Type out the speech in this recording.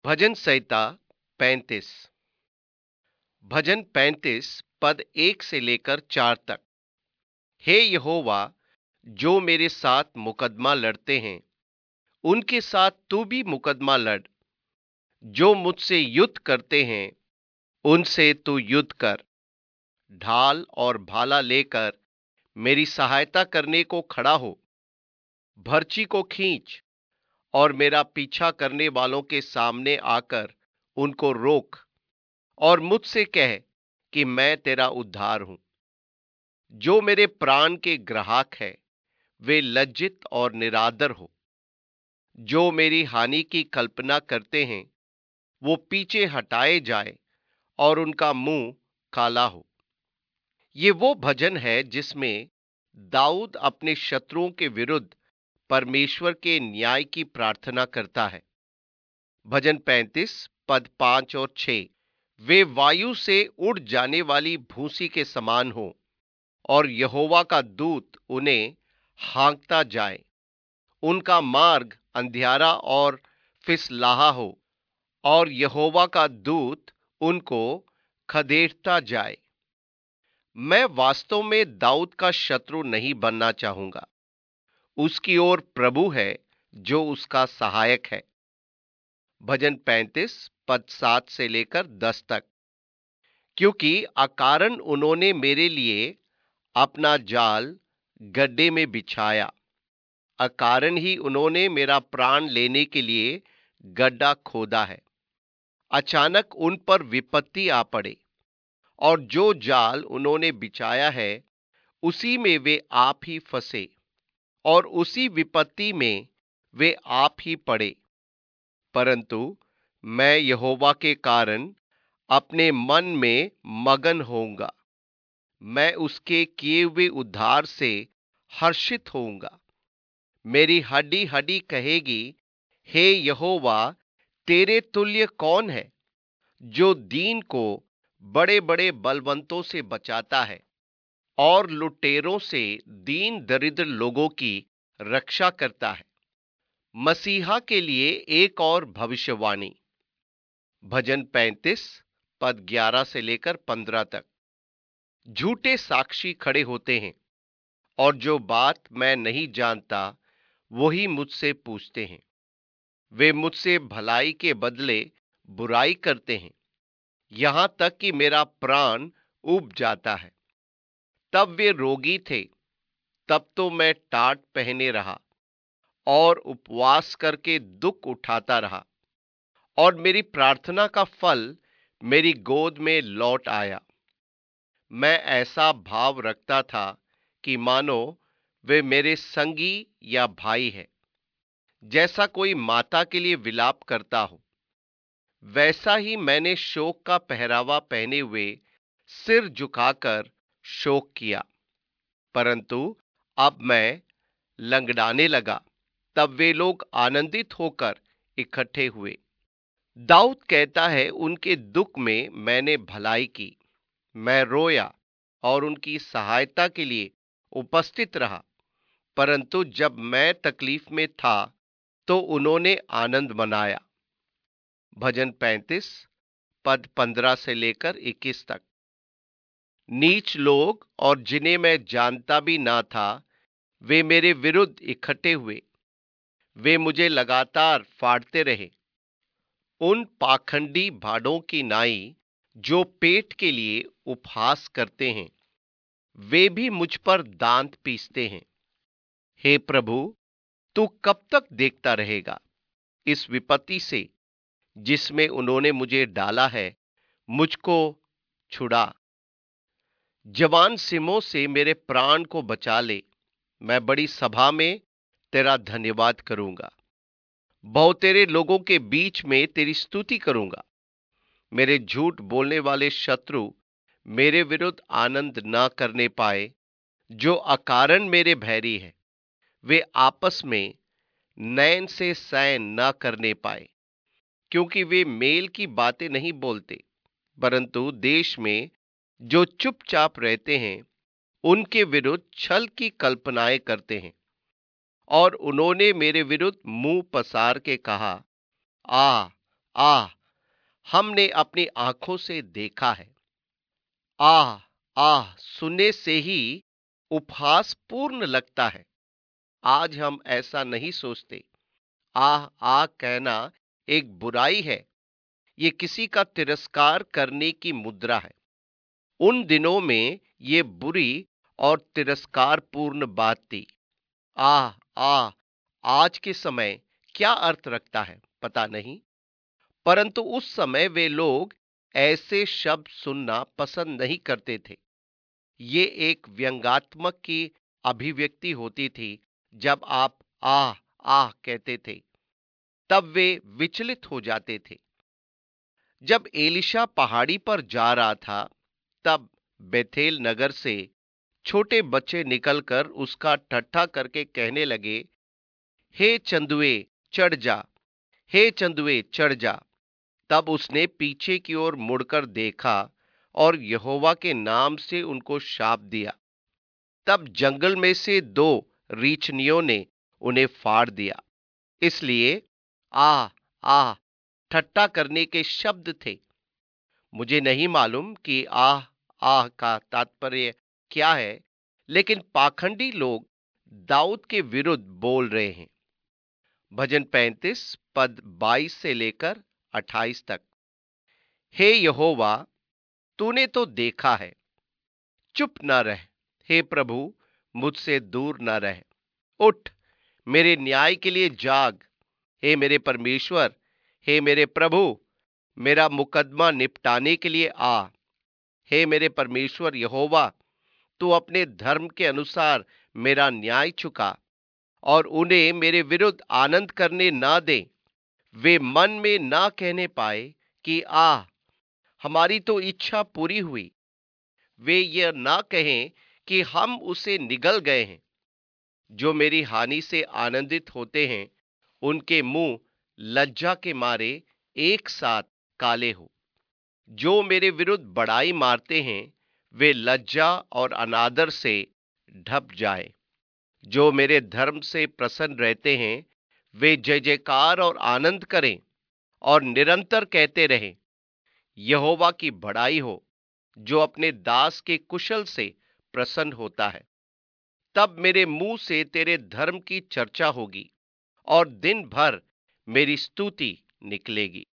भजन संहिता 35। भजन 35 पद 1 से लेकर 4 तक। हे यहोवा, जो मेरे साथ मुकदमा लड़ते हैं उनके साथ तू भी मुकदमा लड़। जो मुझसे युद्ध करते हैं उनसे तू युद्ध कर। ढाल और भाला लेकर मेरी सहायता करने को खड़ा हो। भर्ची को खींच और मेरा पीछा करने वालों के सामने आकर उनको रोक और मुझसे कह कि मैं तेरा उद्धार हूं। जो मेरे प्राण के ग्राहक है वे लज्जित और निरादर हो। जो मेरी हानि की कल्पना करते हैं वो पीछे हटाए जाए और उनका मुंह काला हो। ये वो भजन है जिसमें दाऊद अपने शत्रुओं के विरुद्ध परमेश्वर के न्याय की प्रार्थना करता है। भजन 35 पद 5 और 6। वे वायु से उड़ जाने वाली भूसी के समान हो और यहोवा का दूत उन्हें हाँकता जाए। उनका मार्ग अंधियारा और फिसलाहा हो और यहोवा का दूत उनको खदेड़ता जाए। मैं वास्तव में दाऊद का शत्रु नहीं बनना चाहूंगा। उसकी ओर प्रभु है जो उसका सहायक है। भजन 35 पद 7 से लेकर 10 तक। क्योंकि अकारण उन्होंने मेरे लिए अपना जाल गड्ढे में बिछाया। अकारण ही उन्होंने मेरा प्राण लेने के लिए गड्ढा खोदा है। अचानक उन पर विपत्ति आ पड़े और जो जाल उन्होंने बिछाया है उसी में वे आप ही फंसे और उसी विपत्ति में वे आप ही पड़े। परंतु मैं यहोवा के कारण अपने मन में मगन होऊंगा। मैं उसके किए हुए उद्धार से हर्षित होऊंगा। मेरी हड्डी हड्डी कहेगी, हे यहोवा, तेरे तुल्य कौन है जो दीन को बड़े बड़े बलवंतों से बचाता है और लुटेरों से दीन दरिद्र लोगों की रक्षा करता है। मसीहा के लिए एक और भविष्यवाणी। भजन 35 पद 11 से लेकर 15 तक। झूठे साक्षी खड़े होते हैं और जो बात मैं नहीं जानता वही मुझसे पूछते हैं। वे मुझसे भलाई के बदले बुराई करते हैं, यहां तक कि मेरा प्राण उब जाता है। तब वे रोगी थे, तब तो मैं टाट पहने रहा और उपवास करके दुख उठाता रहा, और मेरी प्रार्थना का फल मेरी गोद में लौट आया। मैं ऐसा भाव रखता था कि मानो वे मेरे संगी या भाई है। जैसा कोई माता के लिए विलाप करता हो वैसा ही मैंने शोक का पहरावा पहने हुए सिर झुकाकर शोक किया। परंतु अब मैं लंगड़ाने लगा, तब वे लोग आनंदित होकर इकट्ठे हुए। दाऊद कहता है, उनके दुख में मैंने भलाई की। मैं रोया और उनकी सहायता के लिए उपस्थित रहा। परंतु जब मैं तकलीफ में था तो उन्होंने आनंद मनाया। भजन 35 पद 15 से लेकर 21 तक। नीच लोग और जिन्हें मैं जानता भी ना था वे मेरे विरुद्ध इकट्ठे हुए। वे मुझे लगातार फाड़ते रहे। उन पाखंडी भाड़ों की नाई जो पेट के लिए उपहास करते हैं वे भी मुझ पर दांत पीसते हैं। हे प्रभु, तू कब तक देखता रहेगा? इस विपत्ति से जिसमें उन्होंने मुझे डाला है मुझको छुड़ा। जवान सिमों से मेरे प्राण को बचा ले। मैं बड़ी सभा में तेरा धन्यवाद करूंगा। बहुतेरे लोगों के बीच में तेरी स्तुति करूंगा। मेरे झूठ बोलने वाले शत्रु मेरे विरुद्ध आनंद ना करने पाए। जो अकारण मेरे भैरी है वे आपस में नैन से सैन ना करने पाए, क्योंकि वे मेल की बातें नहीं बोलते, परंतु देश में जो चुपचाप रहते हैं उनके विरुद्ध छल की कल्पनाएं करते हैं। और उन्होंने मेरे विरुद्ध मुंह पसार के कहा, आ आह, हमने अपनी आंखों से देखा है। आह, आह, सुनने से ही उपहास पूर्ण लगता है। आज हम ऐसा नहीं सोचते। आह, आह कहना एक बुराई है। ये किसी का तिरस्कार करने की मुद्रा है। उन दिनों में ये बुरी और तिरस्कारपूर्ण बात थी। आह, आह, आज के समय क्या अर्थ रखता है पता नहीं, परंतु उस समय वे लोग ऐसे शब्द सुनना पसंद नहीं करते थे। ये एक व्यंग्यात्मक की अभिव्यक्ति होती थी। जब आप आह, आह कहते थे, तब वे विचलित हो जाते थे। जब एलिशा पहाड़ी पर जा रहा था, तब बेथेल नगर से छोटे बच्चे निकलकर उसका ठट्ठा करके कहने लगे, हे चंदुए चढ़ जा, हे चंदुए चढ़ जा। तब उसने पीछे की ओर मुड़कर देखा और यहोवा के नाम से उनको शाप दिया। तब जंगल में से दो रीछनियों ने उन्हें फाड़ दिया। इसलिए आह, आह ठट्ठा करने के शब्द थे। मुझे नहीं मालूम कि आह, आह का तात्पर्य क्या है, लेकिन पाखंडी लोग दाऊद के विरुद्ध बोल रहे हैं। भजन 35 पद 22 से लेकर 28 तक। हे यहोवा, तूने तो देखा है, चुप न रह। हे प्रभु, मुझसे दूर न रह। उठ, मेरे न्याय के लिए जाग। हे मेरे परमेश्वर, हे मेरे प्रभु, मेरा मुकदमा निपटाने के लिए आ। हे मेरे परमेश्वर यहोवा, तू अपने धर्म के अनुसार मेरा न्याय चुका और उन्हें मेरे विरुद्ध आनंद करने ना दे। वे मन में ना कहने पाए कि आह, हमारी तो इच्छा पूरी हुई। वे यह ना कहें कि हम उसे निगल गए हैं। जो मेरी हानि से आनंदित होते हैं, उनके मुंह लज्जा के मारे एक साथ काले हो। जो मेरे विरुद्ध बड़ाई मारते हैं, वे लज्जा और अनादर से ढप जाए। जो मेरे धर्म से प्रसन्न रहते हैं, वे जय जयकार और आनंद करें और निरंतर कहते रहें, यहोवा की बड़ाई हो, जो अपने दास के कुशल से प्रसन्न होता है। तब मेरे मुंह से तेरे धर्म की चर्चा होगी और दिन भर मेरी स्तुति निकलेगी।